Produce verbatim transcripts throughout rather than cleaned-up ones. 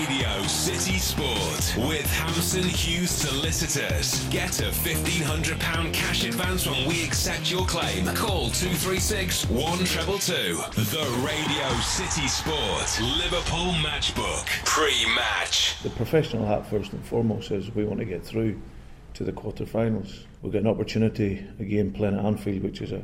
Radio City Sport with Hampson Hughes Solicitors. Get a fifteen hundred pounds cash advance when we accept your claim. Call two three six, one two two two. The Radio City Sport Liverpool Matchbook pre-match. The professional hat first and foremost is we want to get through to the quarter-finals. We've got an opportunity again playing at Anfield, which is a,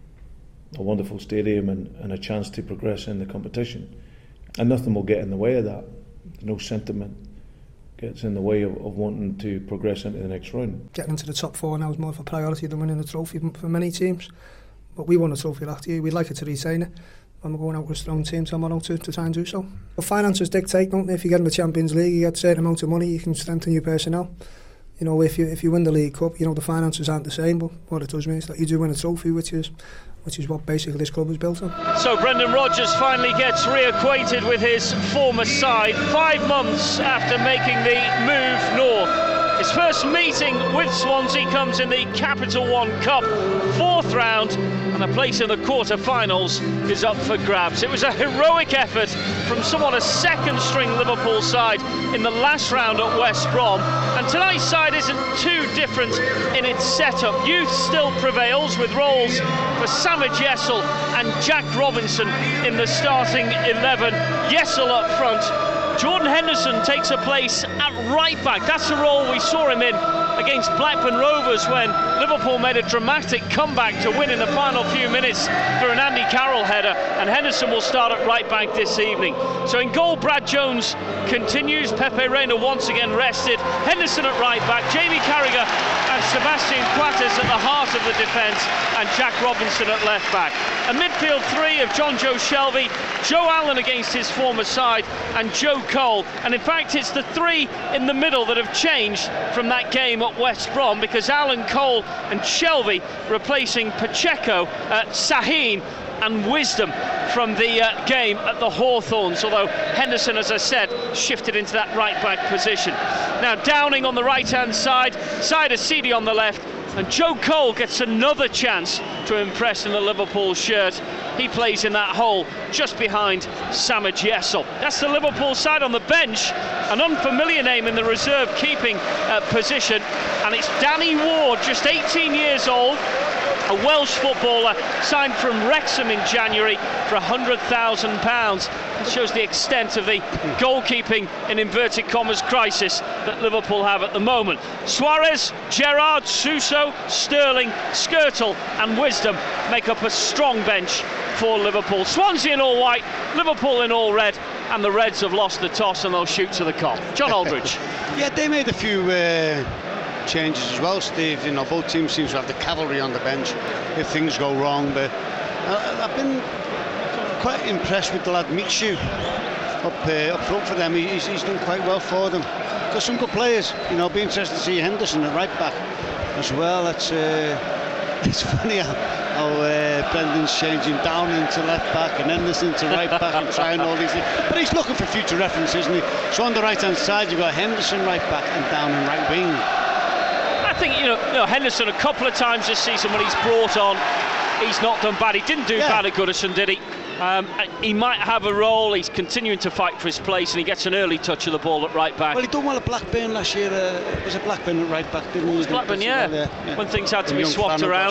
a wonderful stadium and, and a chance to progress in the competition. And nothing will get in the way of that. No sentiment gets in the way of, of wanting to progress into the next round. Getting into the top four now is more of a priority than winning a trophy for many teams. But we won a trophy last year. We'd like it to retain it. And we're going out with a strong team tomorrow to, to try and do so. The finances dictate, don't they? If you get in the Champions League, you get a certain amount of money, you can strengthen your personnel. You know, if you if you win the League Cup, you know, the finances aren't the same, but what it does mean is that you do win a trophy, which is which is what basically this club is built on. So Brendan Rodgers finally gets reacquainted with his former side, five months after making the move north. His first meeting with Swansea comes in the Capital One Cup, fourth round, and a place in the quarter-finals is up for grabs. It was a heroic effort from somewhat a second-string Liverpool side in the last round at West Brom, and tonight's side isn't too different in its setup. Youth still prevails with roles for Samuel Yessel and Jack Robinson in the starting eleven. Yessel up front. Jordan Henderson takes a place at right back. That's the role we saw him in against Blackburn Rovers when Liverpool made a dramatic comeback to win in the final few minutes through an Andy Carroll header, and Henderson will start at right back this evening. So in goal, Brad Jones continues. Pepe Reina once again rested. Henderson at right back, Jamie Carragher and Sebastian Coates at the heart of the defence, and Jack Robinson at left back. A midfield three of John Joe Shelvey, Joe Allen against his former side, and Joe Cole. And in fact, it's the three in the middle that have changed from that game at West Brom, because Allen, Cole and Shelvey replacing Pacheco, uh, Sahin and Wisdom from the uh, game at the Hawthorns, although Henderson, as I said, shifted into that right back position. Now Downing on the right hand side, Saïd Sidi on the left, and Joe Cole gets another chance to impress in the Liverpool shirt. He plays in that hole just behind Samuel Yessel. That's the Liverpool side. On the bench, an unfamiliar name in the reserve keeping uh, position, and it's Danny Ward, just eighteen years old, a Welsh footballer signed from Wrexham in January for one hundred thousand pounds. It shows the extent of the goalkeeping, in inverted commas, crisis that Liverpool have at the moment. Suarez, Gerrard, Suso, Sterling, Skirtle and Wisdom make up a strong bench for Liverpool. Swansea in all white, Liverpool in all red, and the Reds have lost the toss and they'll shoot to the Kop. John Aldridge. Yeah, they made a few uh, changes as well, Steve. You know, both teams seem to have the cavalry on the bench if things go wrong. But uh, I've been quite impressed with the lad Michu up uh, up front for them. He's, he's done quite well for them. Got some good players. You know, be interested to see Henderson at right back as well. That's uh, it's funny how, how uh, Brendan's changing down into left back and Henderson to right back and trying all these things. But he's looking for future reference, isn't he? So on the right hand side you've got Henderson right back and down in right wing. I think, you know, you know, Henderson a couple of times this season when he's brought on, he's not done bad. He didn't do yeah. bad at Goodison, did he? Um, he might have a role. He's continuing to fight for his place, and he gets an early touch of the ball at right back. Well, he done well at Blackburn last year. Uh, it was a Blackburn at right back, didn't he? It was Blackburn, yeah. Well, yeah. When things had to and be swapped around.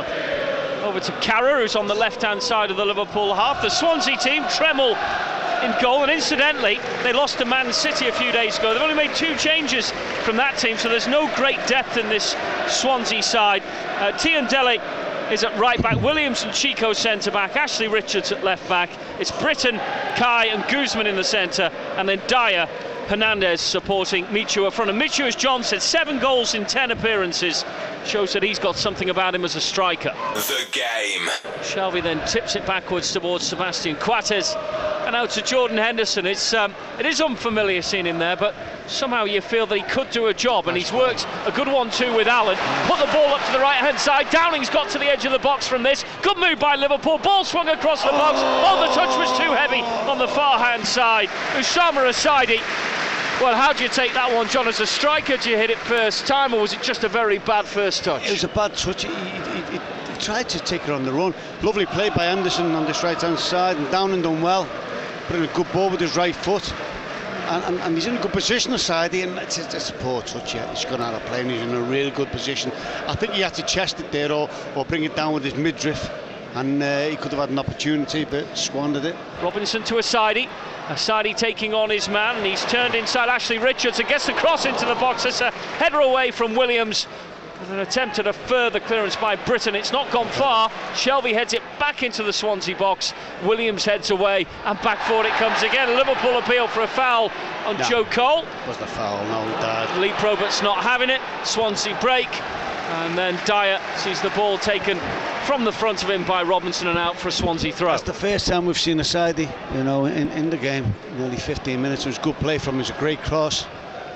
Over to Carra, who's on the left-hand side of the Liverpool half. The Swansea team, Tremmel in goal, and incidentally, they lost to Man City a few days ago. They've only made two changes from that team, so there's no great depth in this Swansea side. Uh, Tiendele is at right back, Williams and Chico centre back, Ashley Richards at left back. It's Britton, Kai and Guzman in the centre, and then Dyer, Hernandez supporting Michu up front. And Michu, as John said, seven goals in ten appearances, shows that he's got something about him as a striker. The game. Shelvey then tips it backwards towards Sebastian Coates and out to Jordan Henderson. It's um, it is unfamiliar seeing him there, but somehow you feel that he could do a job, and he's worked a good one too with Allen. Put the ball up to the right hand side. Downing's got to the edge of the box from this. Good move by Liverpool. Ball swung across the box. Oh, the touch was too heavy on the far hand side. Usama Asadi. Well, how do you take that one, John? As a striker, do you hit it first time, or was it just a very bad first touch? It was a bad touch. He, he, he, he tried to take it on the run. Lovely play by Anderson on this right hand side, and Downing done well. Put in a good ball with his right foot. and, and, and he's in a good position aside, and it's, it's a poor touch. Yeah, he's gone out of play, and he's in a really good position. I think he had to chest it there or, or bring it down with his midriff, and uh, he could have had an opportunity, but squandered it. Robinson to Asadi. Asadi taking on his man, and he's turned inside Ashley Richards and gets the cross into the box. It's a header away from Williams. With an attempt at a further clearance by Britton. It's not gone far. Shelvey heads it back into the Swansea box. Williams heads away, and back forward it comes again. A Liverpool appeal for a foul on no. Joe Cole. Was the foul? No, he died. Lee Probert's not having it. Swansea break, and then Dyer sees the ball taken from the front of him by Robinson and out for a Swansea throw. That's the first time we've seen Asadi, you know, in, in the game. Nearly fifteen minutes. It was good play from him. It was a great cross.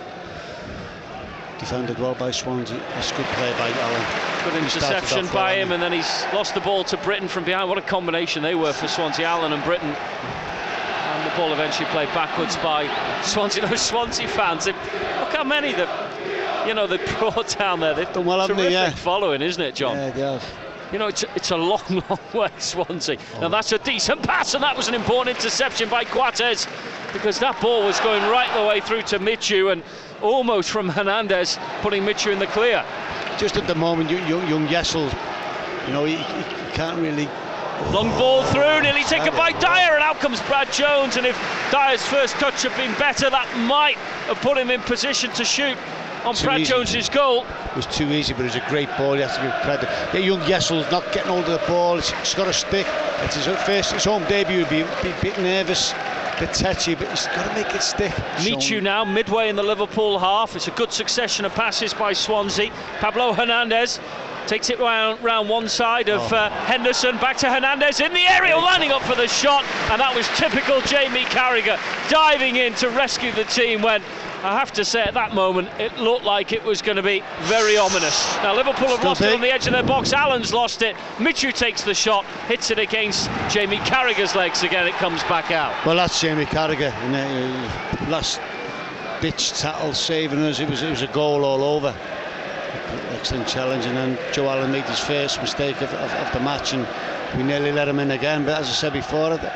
Defended well by Swansea. That's good play by Allen. Good interception by him, and then he's lost the ball to Britton from behind. What a combination they were for Swansea, Allen and Britton. And the ball eventually played backwards by Swansea. Those Swansea fans, they, look how many that you know they brought down there. They've done well, haven't terrific they? Yeah. Following, isn't it, John? Yeah, they have. You know, it's, it's a long, long way, Swansea. Oh. Now that's a decent pass, and that was an important interception by Coates, because that ball was going right the way through to Michu, and almost from Hernandez, putting Michu in the clear. Just at the moment, young, young Yessel, you know, he, he can't really... Long ball through, nearly taken by Dyer, and out comes Brad Jones, and if Dyer's first touch had been better, that might have put him in position to shoot on too Brad easy. Jones's goal. It was too easy, but it was a great ball. You have to give credit. Yeah, young Yessel's not getting hold of the ball. It's, it's got a stick. It's his first, his home debut. He'll be a bit nervous, a bit touchy, but he's got to make it stick. Michu now midway in the Liverpool half. It's a good succession of passes by Swansea. Pablo Hernandez takes it round, round one side of oh. uh, Henderson, back to Hernandez in the area, lining up for the shot, and that was typical Jamie Carragher, diving in to rescue the team when, I have to say, at that moment it looked like it was going to be very ominous. Now Liverpool have Still lost big. it on the edge of their box. Allen's lost it. Michu takes the shot, hits it against Jamie Carragher's legs again. It comes back out. Well, that's Jamie Carragher. And, uh, last ditch tackle saving us. It was it was a goal all over. Excellent challenge, and then Joe Allen made his first mistake of, of, of the match, and we nearly let him in again. But as I said before, it,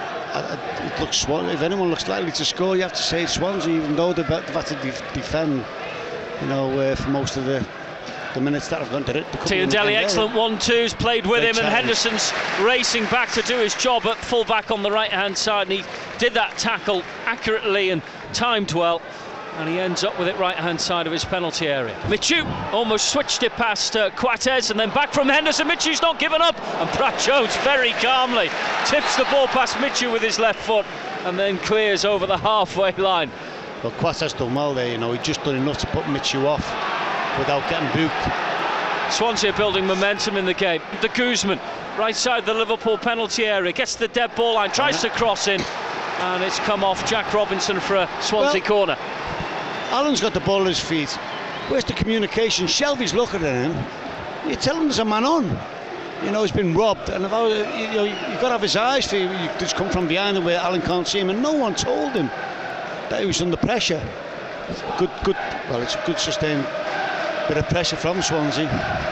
it looks, if anyone looks likely to score, you have to say Swansea, even though they've had to defend, you know, uh, for most of the the minutes that have gone to it. Tiandelli, excellent one-twos, played with him, and Henderson's racing back to do his job at full-back on the right-hand side, and he did that tackle accurately and timed well, and he ends up with it right-hand side of his penalty area. Michu almost switched it past uh, Coates, and then back from Henderson. Michu's not given up, and Brad Jones very calmly tips the ball past Michu with his left foot, and then clears over the halfway line. Well, Coates done well there, you know, he just done enough to put Michu off without getting booked. Swansea building momentum in the game. De Guzman, right side the Liverpool penalty area, gets the dead ball line, tries to cross in, and it's come off Jack Robinson for a Swansea well, corner. Allen's got the ball at his feet. Where's the communication? Shelvey's looking at him. You tell him there's a man on. You know, he's been robbed, and if I, you know, you've got to have his eyes for you. You just come from behind him where Allen can't see him, and no one told him that he was under pressure. Good, good. Well, it's a good sustained bit of pressure from Swansea.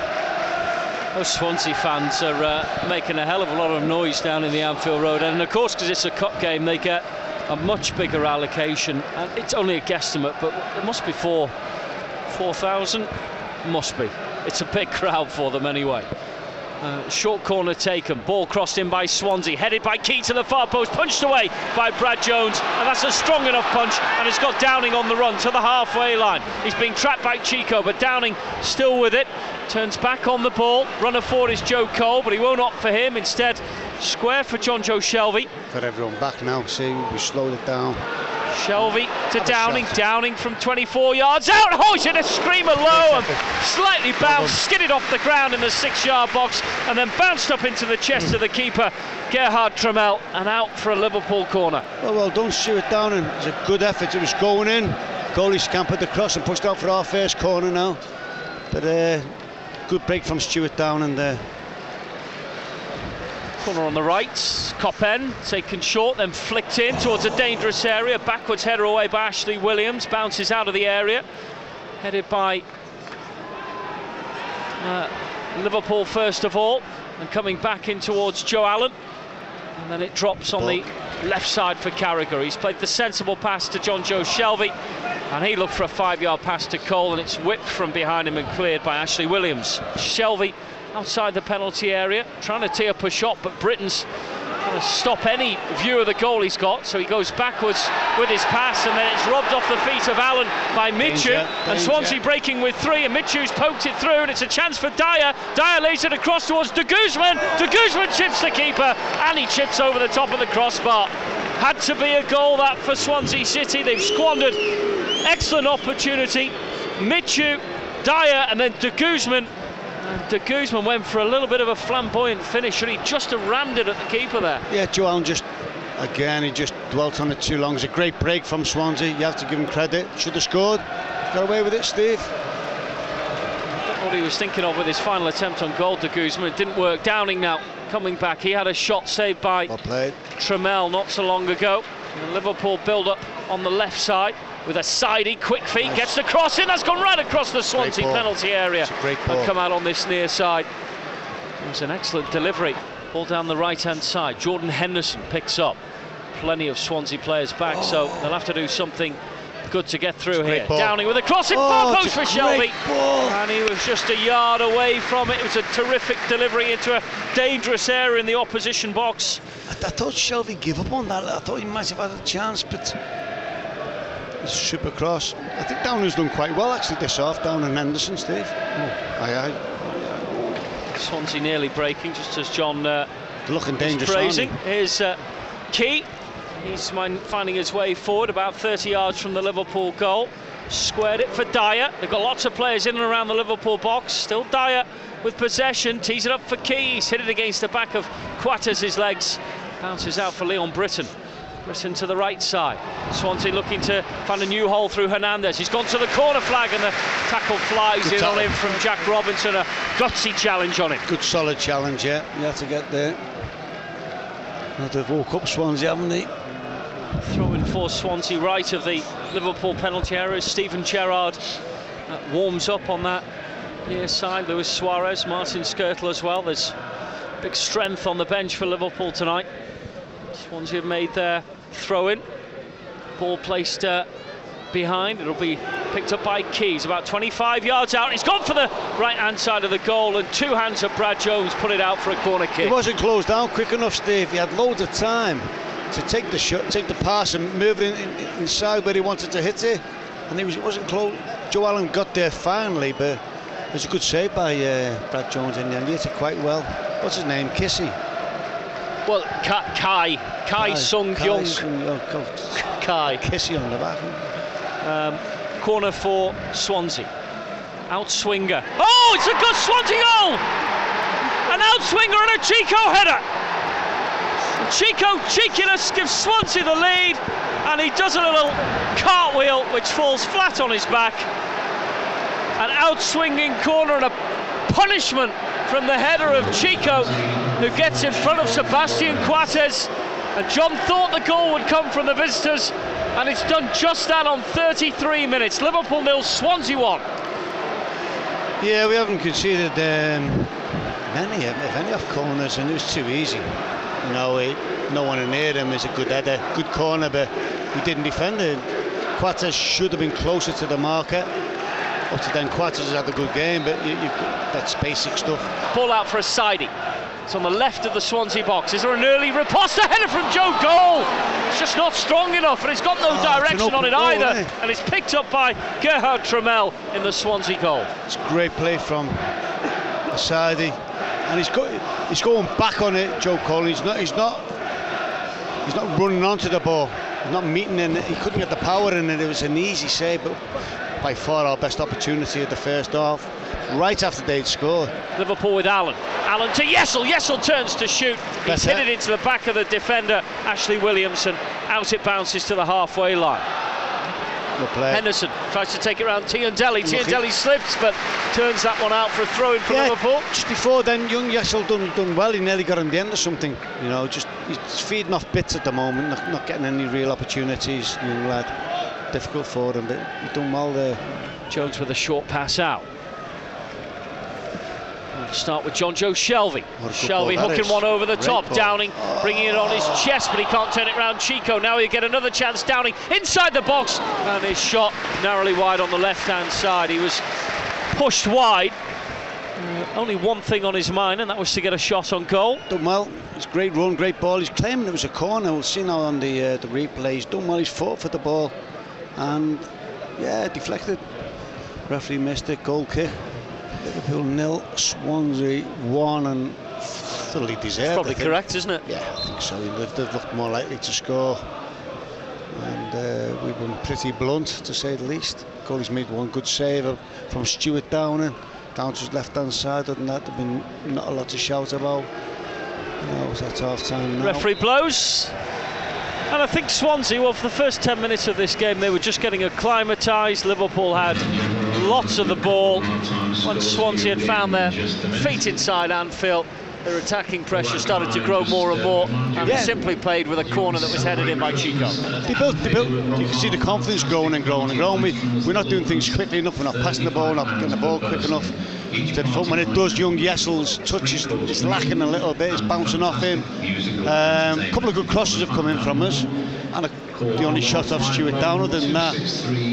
Those Swansea fans are uh, making a hell of a lot of noise down in the Anfield Road, and of course, because it's a cup game, they get a much bigger allocation, and it's only a guesstimate, but it must be four, four thousand. Must be. It's a big crowd for them anyway. Uh, short corner taken, ball crossed in by Swansea, headed by Key to the far post, punched away by Brad Jones, and that's a strong enough punch, and it's got Downing on the run to the halfway line. He's being trapped by Chico, but Downing still with it, turns back on the ball. Runner forward is Joe Cole, but he won't opt for him. Instead, square for John Joe Shelvey. Got everyone back now. See, we slowed it down. Shelvey to Downing, Downing from twenty-four yards out. Oh, he's hit a screamer low and slightly bounced, skidded off the ground in the six-yard box, and then bounced up into the chest of the keeper, Gerhard Trammell, and out for a Liverpool corner. Well, well done, Stuart Downing. It was a good effort. It was going in. Goalie scampered across and pushed out for our first corner now. But uh, good break from Stuart Downing there. Corner on the right, Coppen taken short, then flicked in towards a dangerous area. Backwards header away by Ashley Williams, bounces out of the area, headed by uh, Liverpool first of all, and coming back in towards Joe Allen. And then it drops on the left side for Carragher. He's played the sensible pass to John Joe Shelvey, and he looked for a five-yard pass to Cole, and it's whipped from behind him and cleared by Ashley Williams. Shelvey outside the penalty area, trying to tee up a shot, but Britain's trying to stop any view of the goal he's got, so he goes backwards with his pass, and then it's robbed off the feet of Allen by Michu. Danger, and danger. Swansea breaking with three, and Michu's poked it through, and it's a chance for Dyer. Dyer lays it across towards De Guzman. De Guzman chips the keeper, and he chips over the top of the crossbar. Had to be a goal that for Swansea City. They've squandered excellent opportunity. Michu, Dyer, and then De Guzman. And De Guzman went for a little bit of a flamboyant finish, and he just rammed it at the keeper there. Yeah, Joe Allen just, again, he just dwelt on it too long. It's a great break from Swansea. You have to give him credit. Should have scored. Got away with it, Steve. I don't know what he was thinking of with his final attempt on goal, De Guzman. It didn't work. Downing now coming back. He had a shot saved by well played. Trammell not so long ago. And Liverpool build up on the left side with a sidey, quick feet, nice. Gets the cross in, that's gone right across the Swansea penalty area and come out on this near side. It was an excellent delivery, ball down the right hand side. Jordan Henderson picks up, plenty of Swansea players back, oh. so they'll have to do something good to get through here. Ball. Downing with a cross in oh, far post for Shelvey, and he was just a yard away from it. It was a terrific delivery into a dangerous area in the opposition box. I, I thought Shelvey gave up on that. I thought he might have had a chance, but super cross. I think Downing's done quite well actually this off, Down and Henderson, Steve. Oh. Aye, aye. Swansea nearly breaking just as John uh, looking dangerous. Praising. Here's uh, Key. He's finding his way forward about thirty yards from the Liverpool goal. Squared it for Dyer. They've got lots of players in and around the Liverpool box. Still Dyer with possession. Tees it up for Key. He's hit it against the back of Quatters' legs. Bounces out for Leon Britton. Britton to the right side. Swansea looking to find a new hole through Hernandez. He's gone to the corner flag, and the tackle flies Good in tackle. on him from Jack Robinson. A gutsy challenge on him. Good solid challenge, yeah. You have to get there. Now they've woke up Swansea, haven't they? Throwing for Swansea right of the Liverpool penalty area. Stephen Gerrard uh, warms up on that near side. Luis Suarez, Martin Skirtle as well. There's big strength on the bench for Liverpool tonight. Swansea have made their throw-in. Ball placed uh, behind. It'll be picked up by Keys, about twenty-five yards out. He's gone for the right-hand side of the goal, and two hands of Brad Jones put it out for a corner kick. He wasn't closed down quick enough, Steve. He had loads of time to take the shot, take the pass, and move it in, in, inside where he wanted to hit it. And he was, it wasn't close. Joe Allen got there finally, but it was a good save by uh, Brad Jones in the end. He hit it quite well. What's his name? Kissy. Well, Kai, Kai, Kai Sung Young. Kai. Kissy on the back. Um, corner for Swansea. Outswinger. Oh, it's a good Swansea goal! An outswinger and a Chico header. And Chico cheekiness gives Swansea the lead, and he does a little cartwheel which falls flat on his back. An outswinging corner and a punishment from the header of Chico, who gets in front of Sebastian Quatters. And John thought the goal would come from the visitors, and it's done just that on thirty-three minutes. Liverpool nil, Swansea one. Yeah, we haven't conceded um, many, if any, off corners, and it was too easy. You know, it, no one near him is a good header, good corner, but he didn't defend it. Quatters should have been closer to the marker. Up to then, Quatters has had a good game, but you, you, that's basic stuff. Ball out for a sidey. It's on the left of the Swansea box. Is there an early riposte? A header from Joe Goal. It's just not strong enough, and it's got no oh, direction on it goal, either. It? And it's picked up by Gerhard Trammell in the Swansea goal. It's a great play from Sidey, and he's got, he's going back on it. Joe Cole. He's not. He's not. He's not running onto the ball. He's not meeting in it. He couldn't get the power in it. It was an easy save, but by far our best opportunity at the first half, right after they'd scored. Liverpool with Allen. Allen to Yessel. Yessel turns to shoot. He's hit it into the back of the defender, Ashley Williamson. Out it bounces to the halfway line. Henderson tries to take it around Tiandelli. Tiandelli slips, but turns that one out for a throw in for yeah, Liverpool. Just before then, young Yessel done done well. He nearly got him the end of something. You know, just he's feeding off bits at the moment, not, not getting any real opportunities. Young lad. Difficult for him, but he's done well there. Jones with a short pass out. We'll start with John Joe Shelvey. Shelvey ball, hooking one over the Great top. ball. Downing bringing it on his chest, but he can't turn it round. Chico, now he'll get another chance. Downing inside the box, and his shot narrowly wide on the left-hand side. He was pushed wide. Uh, only one thing on his mind, and that was to get a shot on goal. Done well. It's a great run, great ball. He's claiming it was a corner. We'll see now on the uh, the replay. He's done well. He's fought for the ball, and yeah, deflected. Referee missed it. Goal kick. Liverpool nil, Swansea one, and thoroughly deserved. Probably correct, isn't it? Yeah, I think so. They've, they've looked more likely to score, and uh, we've been pretty blunt, to say the least. Goalie's made one good save from Stuart Downing down to his left-hand side. Other than that, there's been not a lot to shout about. No, it's half time now. Referee blows. And I think Swansea, well, for the first ten minutes of this game, they were just getting acclimatised. Liverpool had lots of the ball. Once Swansea had found their feet inside Anfield, their attacking pressure started to grow more and more, and Yeah. simply played with a corner that was headed in by Chico. They built, they built, you can see the confidence growing and growing and growing. We, we're not doing things quickly enough, we're not passing the ball, not getting the ball quick enough. When it does, young Jessel's touch is, is lacking a little bit, it's bouncing off him. Um, a couple of good crosses have come in from us, and a, the only shot off Stuart Downing. Other than that,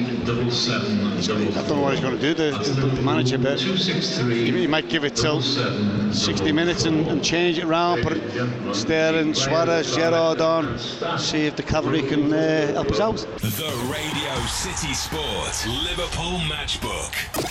I don't know what he's going to do, the, the, the manager, but he, he might give it till sixty minutes and, and change it round, put it Sterling, Suarez, Gerrard on, see if the cavalry can uh, help us out. The Radio City Sport Liverpool Matchbook.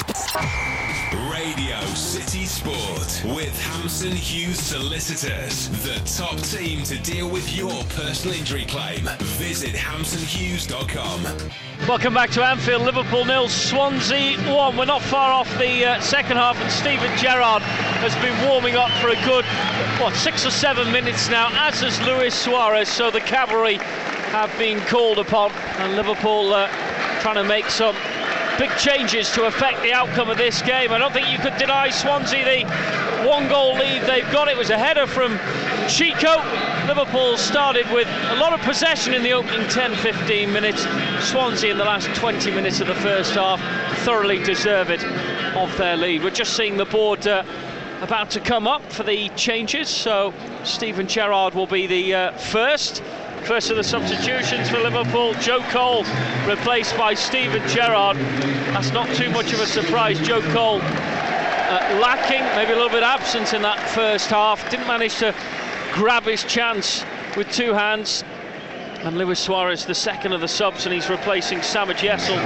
Radio City Sport with Hampson Hughes Solicitors, the top team to deal with your personal injury claim. Visit hampson hughes dot com. Welcome back to Anfield. Liverpool nil, Swansea one. We're not far off the uh, second half, and Steven Gerrard has been warming up for a good, what, six or seven minutes now, as has Luis Suarez. So the cavalry have been called upon, and Liverpool uh, trying to make some big changes to affect the outcome of this game. I don't think you could deny Swansea the one goal lead they've got. It was a header from Chico. Liverpool started with a lot of possession in the opening ten fifteen minutes. Swansea in the last twenty minutes of the first half thoroughly deserved of their lead. We're just seeing the board uh, about to come up for the changes, so Steven Gerrard will be the uh, first. First of the substitutions for Liverpool, Joe Cole replaced by Steven Gerrard. That's not too much of a surprise. Joe Cole uh, lacking, maybe a little bit absent in that first half. Didn't manage to grab his chance with two hands. And Luis Suarez, the second of the subs, and he's replacing Samuel Jessel.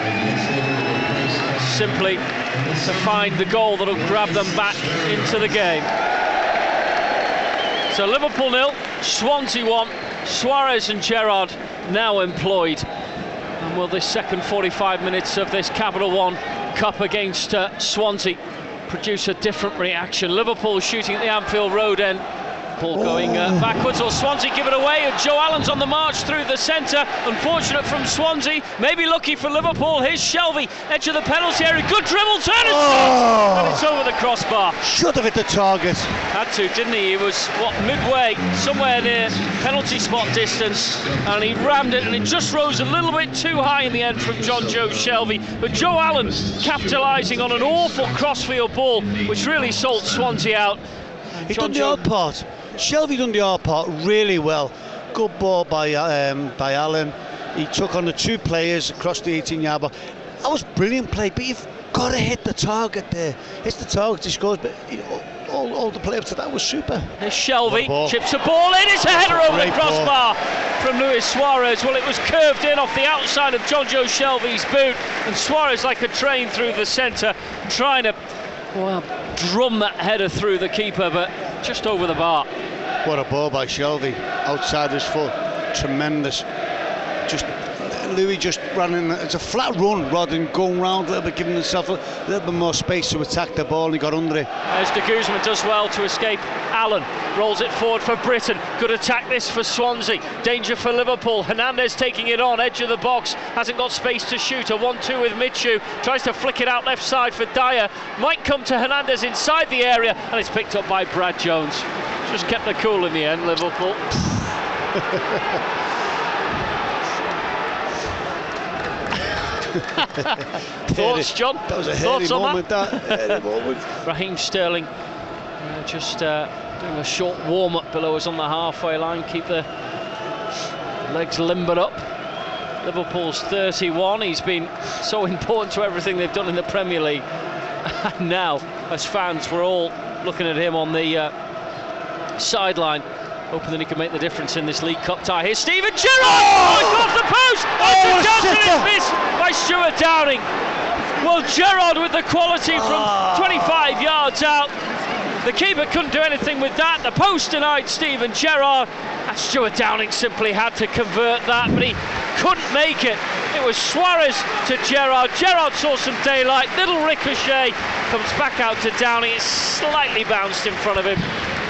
Simply to find the goal that'll grab them back into the game. So Liverpool nil, Swansea one. Suarez and Gerrard now employed. And will this second forty-five minutes of this Capital One Cup against uh, Swansea produce a different reaction? Liverpool shooting at the Anfield Road end. Ball going uh, backwards, or Swansea give it away, and Joe Allen's on the march through the centre. Unfortunate from Swansea, maybe lucky for Liverpool. Here's Shelvey, edge of the penalty area, good dribble, turn and Oh. and it's over the crossbar. Should have hit the target. Had to, didn't he? He was, what, midway, somewhere near penalty spot distance, and he rammed it, and it just rose a little bit too high in the end from John Joe Shelvey. But Joe Allen capitalising on an awful crossfield ball, which really sold Swansea out. He's John done the Joe- hard part. Shelvey done the hard part really well. Good ball by um, by Allen. He took on the two players across the eighteen yard box. That was brilliant play, but you've got to hit the target there. It's the target he scores, but you know, all, all the play up to that was super. There's Shelvey, What a ball. chips a ball in, it's a header over the Great crossbar from Luis Suarez. Well, it was curved in off the outside of John Joe Shelvey's boot, and Suarez, like a train through the centre, trying to, well, drum that header through the keeper, but just over the bar. What a ball by Shelvey, outside his foot, tremendous. Just Louis just ran in. It's a flat run rather than going round a little bit, giving himself a little bit more space to attack the ball, and he got under it. As De Guzman does well to escape Allen, rolls it forward for Britain. Good attack this for Swansea. Danger for Liverpool. Hernandez taking it on, edge of the box, hasn't got space to shoot. A one two with Michu, tries to flick it out left side for Dyer. Might come to Hernandez inside the area, and it's picked up by Brad Jones. Just kept the cool in the end, Liverpool. Thoughts, John? That was a hairy Thoughts on moment, that, that? hairy moment. Raheem Sterling Uh, just uh, doing a short warm-up below us on the halfway line, keep the legs limbered up. Liverpool's thirty-one, he's been so important to everything they've done in the Premier League. And now, as fans, we're all looking at him on the uh, sideline, hoping that he can make the difference in this League Cup tie. Here's Steven Gerrard! Oh, it's off the post! Oh, Johnson is missed by Stuart Downing. Well, Gerrard with the quality from oh. twenty-five yards out. The keeper couldn't do anything with that. The post denied Steven Gerrard. And Stuart Downing simply had to convert that, but he couldn't make it. It was Suarez to Gerrard. Gerrard saw some daylight. Little ricochet comes back out to Downing. It's slightly bounced in front of him.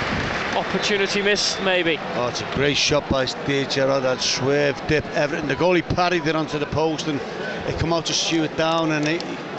Opportunity missed, maybe. Oh, it's a great shot by Steve Gerrard. That swerve, dip, everything. The goalie parried it onto the post, and it come out to Stuart Downing, and he,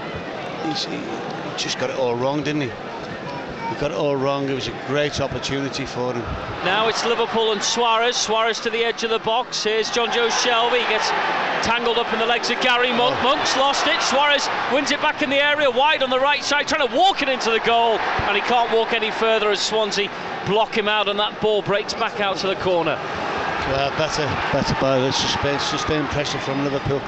he's, he, he just got it all wrong, didn't he? He got it all wrong. It was a great opportunity for him. Now it's Liverpool and Suarez. Suarez to the edge of the box. Here's John Joe Shelby. He gets tangled up in the legs of Gary Monk. Oh. Monk's lost it. Suarez wins it back in the area, wide on the right side, trying to walk it into the goal, and he can't walk any further as Swansea block him out, and that ball breaks back out to the corner. Well, better, better by the sustained, sustained pressure from Liverpool.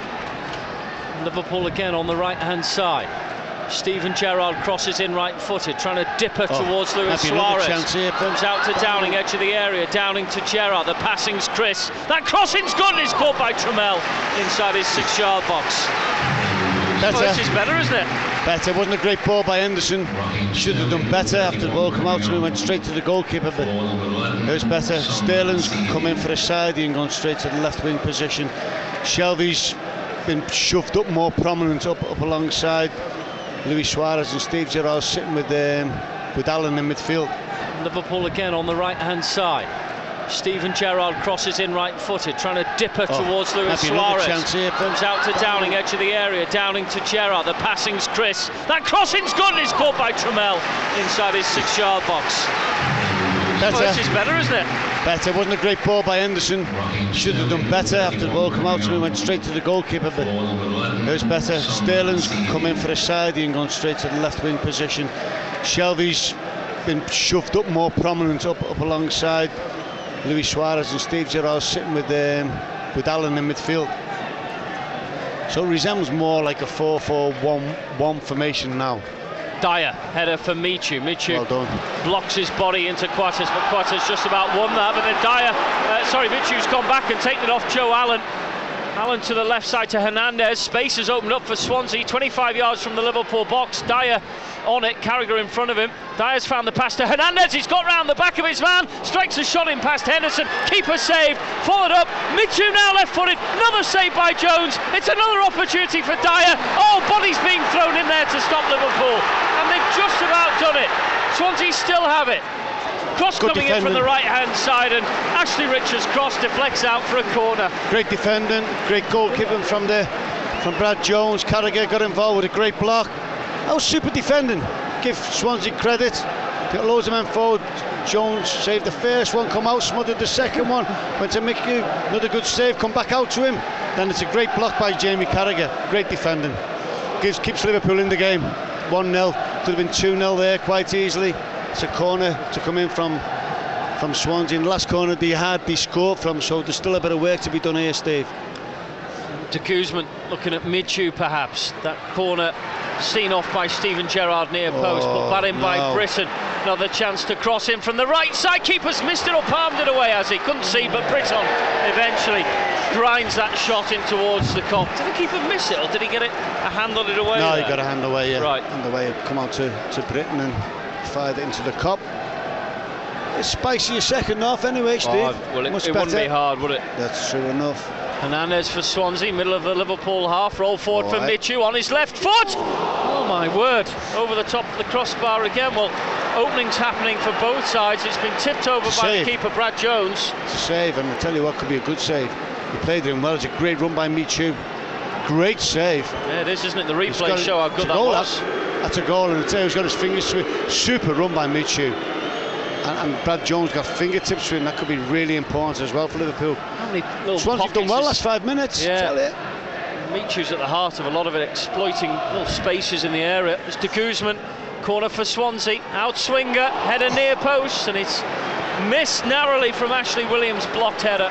Liverpool again on the right-hand side. Steven Gerrard crosses in right-footed, trying to dip her oh, towards Luis Suarez. Comes out to Downing, edge of the area. Downing to Gerrard. The passing's Chris. That crossing's good, and it's caught by Trammell inside his six-yard box. Better. Well, this is better, isn't it? Better. It wasn't a great ball by Henderson. Should have done better after the ball come out to him. Went straight to the goalkeeper, but it was better. Sterling's come in for a side and gone straight to the left wing position. Shelby's been shoved up more prominent up, up alongside Luis Suarez, and Steve Gerrard sitting with um, with Allen in midfield. Liverpool again on the right-hand side. Steven Gerrard crosses in right-footed, trying to dip her oh, towards Luis Suarez. Comes out to Downing, edge of the area. Downing to Gerrard. The passing's Chris. That crossing's good, and it's caught by Trammell inside his six-yard box. Better. Well, this is better, isn't it? Better. It wasn't a great ball by Henderson. Should have done better after the ball come out to him. Went straight to the goalkeeper, but it was better. Sterling's come in for a side and gone straight to the left wing position. Shelby's been shoved up more prominent up, up alongside Luis Suarez, and Steve Gerrard sitting with um, with Allen in midfield. So it resembles more like a four four one one formation now. Dyer, header for Michu. Michu well done. Blocks his body into Quatters, but Quatters just about won that. But then Dyer, uh, sorry, Michu's gone back and taken it off Joe Allen. Allen to the left side to Hernandez. Space has opened up for Swansea, twenty-five yards from the Liverpool box. Dyer on it, Carragher in front of him. Dyer's found the pass to Hernandez. He's got round the back of his man, strikes a shot in past Henderson. Keeper saved, followed up. Michu now left-footed. Another save by Jones. It's another opportunity for Dyer. Oh, bodies being thrown in there to stop Liverpool, and they've just about done it. Swansea still have it. Cross Good coming defending. in from the right-hand side, and Ashley Richards' cross deflects out for a corner. Great defending, great goalkeeping from the from Brad Jones. Carragher got involved with a great block. That was super defending. Give Swansea credit. Got loads of men forward. Jones saved the first one, come out, smothered the second one. Went to Mickey, another good save, come back out to him. Then it's a great block by Jamie Carragher. Great defending. Gives keeps Liverpool in the game. one nil. Could have been two nil there quite easily. It's a corner to come in from from Swansea. In the last corner they had, they scored from, so there's still a bit of work to be done here, Steve. De Guzman looking at Michu perhaps. That corner seen off by Steven Gerrard near post, oh, put that in no. by Britton. Another chance to cross in from the right side. Keeper's missed it or palmed it away, as he couldn't see, but Britton eventually grinds that shot in towards the Kop. Did the keeper miss it, or did he get it a hand on it away? No, there? he got a hand away, yeah. Right. Hand away, it come out to, to Britton and fired it into the Kop. It's spicy a second half anyway, Steve. Oh, well, it, it wouldn't be hard, would it? That's true enough. Hernandez for Swansea, middle of the Liverpool half. Roll forward for right. Michu on his left foot. Oh my word! Over the top of the crossbar again. Well, openings happening for both sides. It's been tipped over it's by save. the keeper, Brad Jones. It's a save, and I tell you what, could be a good save. He played him well. It's a great run by Michu. Great save. Yeah, it is, isn't it? The replay show how good that goal, was. That's, that's a goal, and I tell you, he's got his fingers to it. Super run by Michu. And, and Brad Jones got fingertips to him. That could be really important as well for Liverpool. How many little Swansea have done well last five minutes. Yeah. Tell you. Michu's at the heart of a lot of it, exploiting little spaces in the area. It's De Guzman Corner for Swansea, out swinger, header near post, and it's missed narrowly from Ashley Williams' blocked header.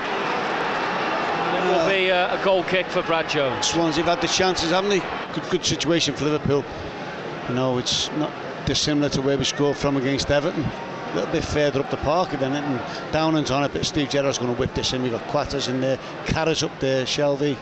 And it will be a, a goal kick for Brad Jones. Swansea have had the chances, haven't they? Good, good situation for Liverpool. You know, it's not dissimilar to where we scored from against Everton. A little bit further up the park than it, and Downing's on it, but Steve Gerrard's going to whip this in. We've got Quatters in there, Carras up there, Shelvey.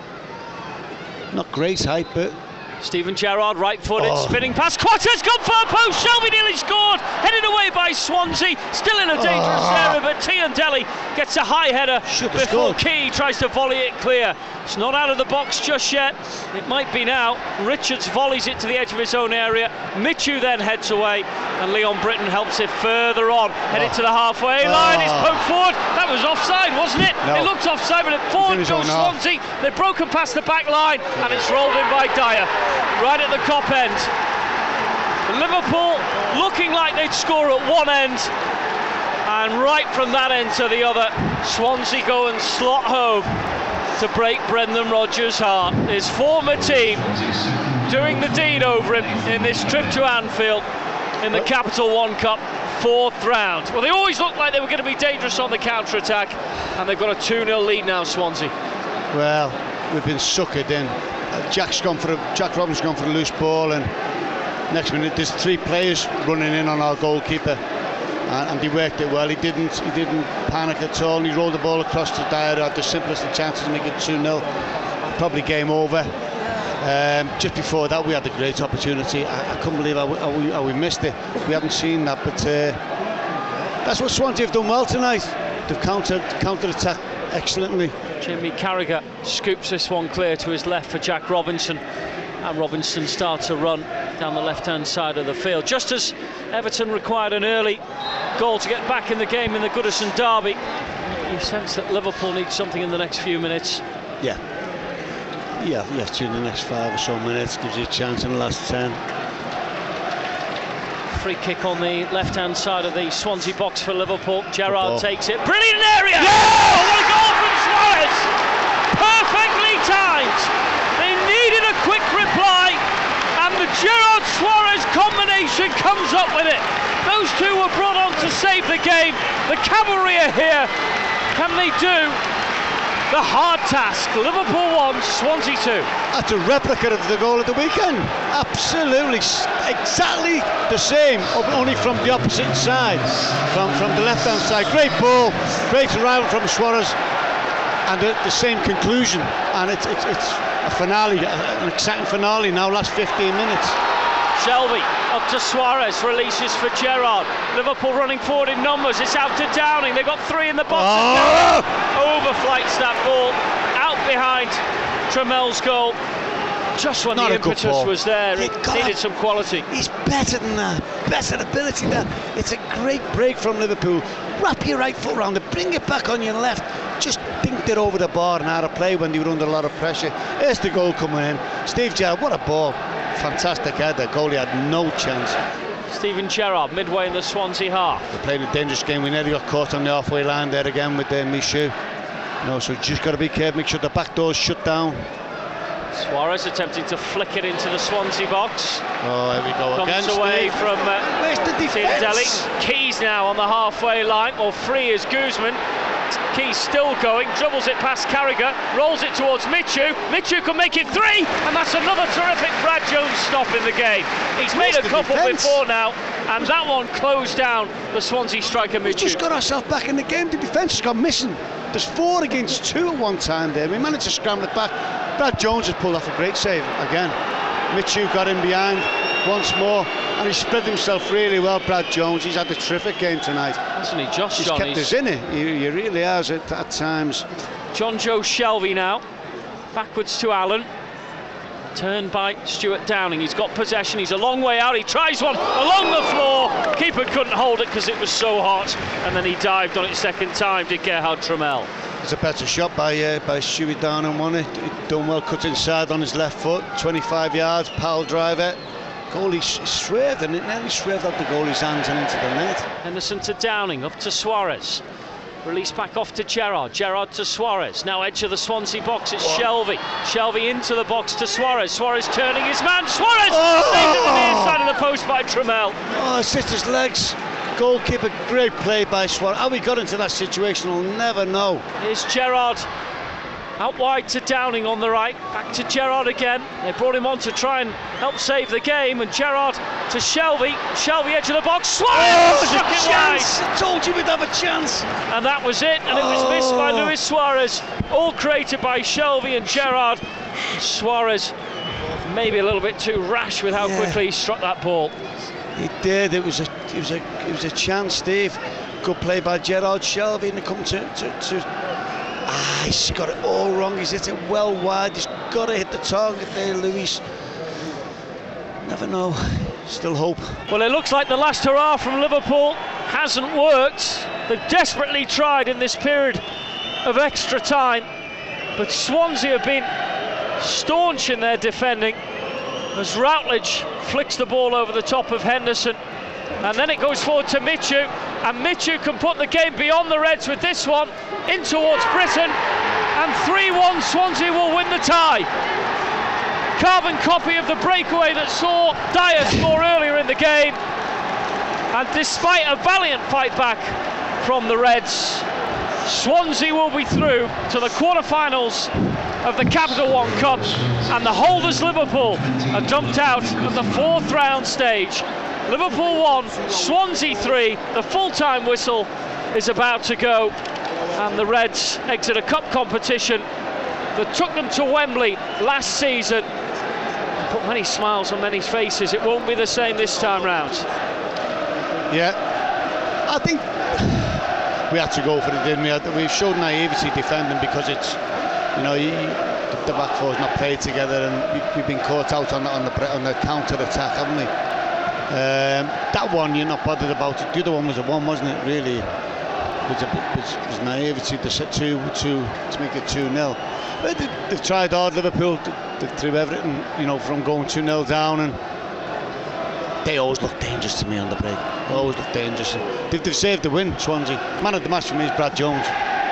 Not great height, but Steven Gerrard, right-footed, oh. spinning pass. Quatters gone far post. Shelvey nearly scored. Headed away by Swansea. Still in a dangerous oh. area, but Tiandelli gets a high header Should before Key tries to volley it clear. It's not out of the box just yet. It might be now. Richards volleys it to the edge of his own area. Michu then heads away, and Leon Britton helps it further on. Headed oh. to the halfway line. Oh. It's poked forward. That was offside, wasn't it? No. It looked offside, but it forward goes Swansea. Half. They've broken past the back line, and it's rolled in by Dyer. Right at the Kop end. Liverpool looking like they'd score at one end, and right from that end to the other, Swansea go and slot home to break Brendan Rodgers' heart. His former team doing the deed over him in this trip to Anfield in the Capital One Cup fourth round. Well, they always looked like they were going to be dangerous on the counter-attack, and they've got a two nil lead now, Swansea. Well, we've been suckered in. Uh, Jack's gone for a, Jack Robinson's gone for a loose ball, and next minute there's three players running in on our goalkeeper, and, and he worked it well. He didn't he didn't panic at all, and he rolled the ball across to Dyer, had the simplest of chances to make it two nil. Probably game over. Um, just before that we had a great opportunity. I, I couldn't believe how we, how, we, how we missed it. We hadn't seen that, but uh, that's what Swansea have done well tonight. They've countered counter-attacked excellently. Jamie Carragher scoops this one clear to his left for Jack Robinson, and Robinson starts to run down the left-hand side of the field. Just as Everton required an early goal to get back in the game in the Goodison derby, you sense that Liverpool needs something in the next few minutes. Yeah, yeah, yes, in the next five or so minutes gives you a chance in the last ten. Free kick on the left-hand side of the Swansea box for Liverpool. Gerrard takes it. Brilliant area! Yeah! Oh, what a goal from Suarez! Perfectly timed. They needed a quick reply, and the Gerrard-Suarez combination comes up with it. Those two were brought on to save the game. The cavalry are here. Can they do the hard task? Liverpool one, Swansea two. That's a replica of the goal of the weekend. Absolutely, exactly the same, only from the opposite side, from from the left-hand side. Great ball, great arrival from Suarez, and the, the same conclusion. And it's it's, it's a finale, an exciting finale now. Last fifteen minutes. Shelvey up to Suarez, releases for Gerrard. Liverpool running forward in numbers. It's out to Downing. They've got three in the box. Oh! Overflights that ball out behind Tramel's goal. Just when Not the impetus was there, it needed some quality. He's better than that, better ability than that. It's a great break from Liverpool. Wrap your right foot around it, bring it back on your left. Just dinked it over the bar and out of play when they were under a lot of pressure. There's the goal coming in. Steve Gerrard, what a ball. Fantastic header. Goalie had no chance. Steven Gerrard midway in the Swansea half. They played a dangerous game. We nearly got caught on the halfway line there again with uh, Michu. No, so just got to be careful, make sure the back door's shut down. Suarez attempting to flick it into the Swansea box. Oh, here we go Comes again. Comes away Steve. from uh, Where's the defence? Keys now on the halfway line, or free is Guzman. Keys still going, dribbles it past Carragher, rolls it towards Michu. Michu can make it three, and that's another terrific Brad Jones stop in the game. He's Where's made a couple defense? before now, and that one closed down the Swansea striker Michu. We just got ourselves back in the game. The defence has gone missing. There's four against two at one time there. We managed to scramble it back. Brad Jones has pulled off a great save again. Michu got in behind once more, and he spread himself really well. Brad Jones, he's had a terrific game tonight. Hasn't he, Josh? He's John, kept us in it. He, he really has at, at times. John Joe Shelvey now, backwards to Allen. Turned by Stuart Downing. He's got possession. He's a long way out. He tries one along the floor. Keeper couldn't hold it because it was so hot, and then he dived on it second time. Did Gerhard Tramel. It's a better shot by uh, by Stuart Downing, wasn't it? He done well, cut inside on his left foot. twenty-five yards, power driver. Goalie swerved, and it nearly swerved out the goalie's hands and into the net. Henderson to Downing, up to Suarez. Release back off to Gerrard. Gerrard to Suarez. Now edge of the Swansea box. It's Shelvey. Shelvey into the box to Suarez. Suarez turning his man. Suarez! Oh! Saved at the near side of the post by Trammell. Oh, sister's legs. Goalkeeper, great play by Suarez. How we got into that situation, we'll never know. Here's Gerrard. Out wide to Downing on the right. Back to Gerrard again. They brought him on to try and help save the game. And Gerrard to Shelvey. Shelvey edge of the box. Suarez Oh, struck there's it a chance. wide. I told you we'd have a chance. And that was it. And it was Oh. missed by Luis Suarez. All created by Shelvey and Gerrard. Suarez maybe a little bit too rash with how Yeah. quickly he struck that ball. He did. It was a, it was a, it was a chance, Steve. Good play by Gerrard. Shelvey, and they come to, to, to. Ah, he's got it all wrong. He's hit it well wide. He's got to hit the target there, Luis. Never know. Still hope. Well, it looks like the last hurrah from Liverpool hasn't worked. They've desperately tried in this period of extra time, but Swansea have been staunch in their defending as Routledge flicks the ball over the top of Henderson, and then it goes forward to Michu, and Michu can put the game beyond the Reds with this one in towards Britain, and three one Swansea will win the tie. Carbon copy of the breakaway that saw Dyer score earlier in the game, and despite a valiant fight back from the Reds, Swansea will be through to the quarter-finals of the Capital One Cup, and the holders Liverpool are dumped out of the fourth round stage. Liverpool one, Swansea three. The full-time whistle is about to go, and the Reds exit a cup competition that took them to Wembley last season and put many smiles on many faces. It won't be the same this time round. Yeah, I think we had to go for it, didn't we? We showed naivety defending because it's, you know, you, the back four's not played together, and we, we've been caught out on the on the, on the counter attack, haven't we? Um, that one you're not bothered about it. The other one was a one, wasn't it? Really, it was, a, it was, it was naivety to set two two to make it two nil. But they, they've tried hard, Liverpool. They, they threw everything, you know, from going two nil down, and they always look dangerous to me on the break. They always look dangerous. They've, they've saved the win, Swansea. Man of the match for me is Brad Jones.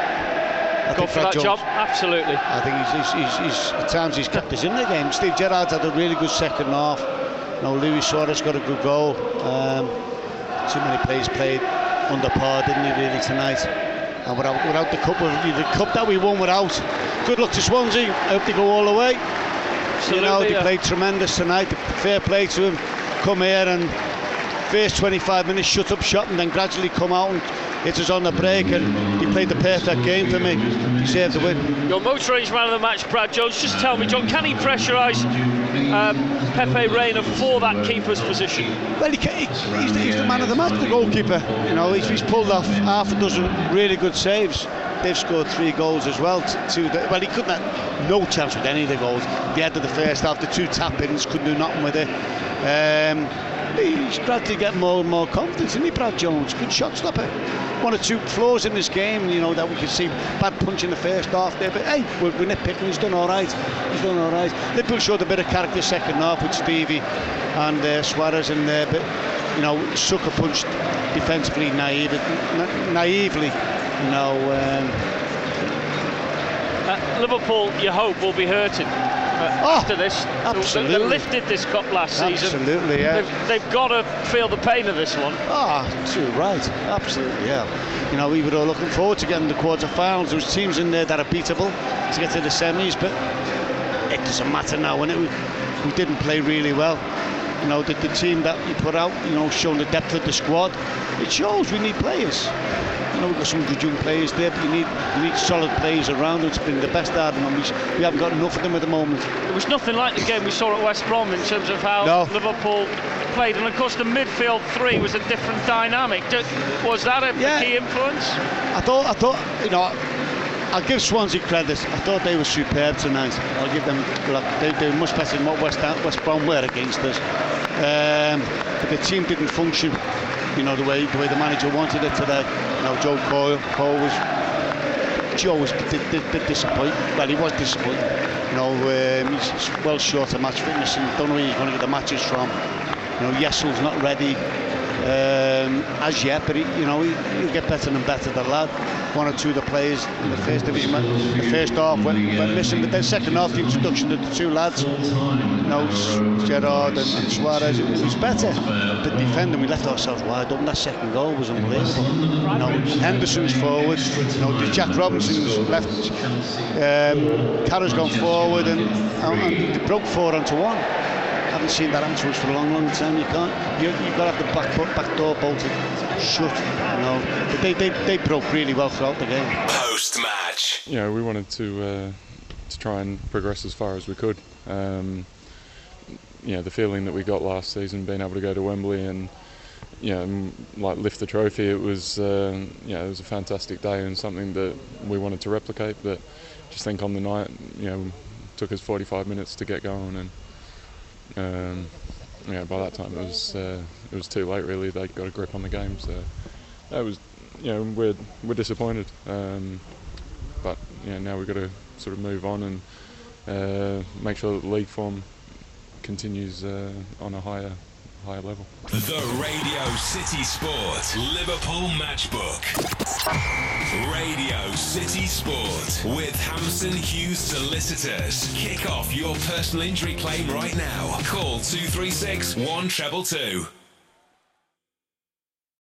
I Go for that Jones, job, absolutely. I think he's, he's, he's, he's, at times he's kept us in the game. Steve Gerrard's had a really good second half. You know, Luis Suarez got a good goal. Um, too many plays played under par, didn't he, really, tonight? And without, without the cup, the cup that we won without. Good luck to Swansea. I hope they go all the way. Absolutely, you know, they yeah. played tremendous tonight. Fair play to him. Come here and first twenty-five minutes shut up shop, and then gradually come out and hit us on the break, and he played the perfect game for me. He saved the win. Your motor range man of the match, Brad Jones. Just tell me, John, can he pressurise um, Pepe Reina for that keeper's position? Well, he can, he, he's, the, he's the man of the match, the goalkeeper. You know, he's, he's pulled off half a dozen really good saves. They've scored three goals as well. Two, well, he couldn't have no chance with any of the goals. The end of the first half, the two tap-ins, couldn't do nothing with it. Um, he's gradually getting more and more confidence, isn't he, Brad Jones? Good shot stopper. One or two flaws in this game, you know, that we can see. Bad punch in the first half there, but hey, we're, we're nitpicking. He's done all right. He's done all right. Liverpool showed a bit of character second half with Stevie and uh, Suarez in there, but you know, sucker punched defensively, naive, na- naively, you know. Um, uh, Liverpool, you hope, will be hurting. Uh, oh, after this, absolutely. They lifted this cup last season. Absolutely, yeah. They've, they've got to feel the pain of this one. Ah, oh, too right. Absolutely, yeah. You know, we were all looking forward to getting the quarter-finals. There was teams in there that are beatable to get to the semis, but it doesn't matter now. When it, we didn't play really well. You know, the, the team that you put out, you know, showing the depth of the squad, it shows we need players. You know, we've got some good young players there, but you need you need solid players around them to bring the best out of them. We, we haven't got enough of them at the moment. It was nothing like the game we saw at West Brom in terms of how no. Liverpool played, and of course the midfield three was a different dynamic. Was that a yeah. key influence? I thought, I thought, you know, I'll give Swansea credit. I thought they were superb tonight. I'll give them, look, they, they were much better than what West, West Brom were against us. Um, but the team didn't function, you know, the way the way the manager wanted it today. You know, Joe Cole, Cole was, Joe was did, did, did disappoint. Well, he was disappointing. You know, um, he's, he's well short of match fitness, and don't know where he's going to get the matches from. You know, Yessel's not ready. Um, um, as yet, but he, you know, he, he'll get better and better, the lad. One or two of the players in the first division, the first half went, went missing, but then second half, the introduction of the two lads, you know, Gerrard and, and Suarez, it was better. But defending, we left ourselves wide open. That second goal was unbelievable. You know, Henderson's forward, you know, Jack Robinson's left, um, Carr's gone forward, and, and they broke four onto one. I haven't seen that happen to us for a long, long time. You can't. You, you've got to have the back, back door bolted shut. You know, but they, they, they broke really well throughout the game. Post match. You know, we wanted to uh, to try and progress as far as we could. Um, you know, the feeling that we got last season, being able to go to Wembley and you know, like lift the trophy, it was uh, you know, it was a fantastic day and something that we wanted to replicate. But just think on the night, you know, it took us forty-five minutes to get going, and um, yeah, by that time it was uh, it was too late. Really, they got a grip on the game, so that was, you know, we're we're disappointed. Um, but you know, now we've got to sort of move on and uh, make sure that the league form continues uh, on a higher higher level. The Radio City Sport Liverpool Matchbook. Radio City Sport with Hampson Hughes Solicitors. Kick off your personal injury claim right now. Call two three six, one two two.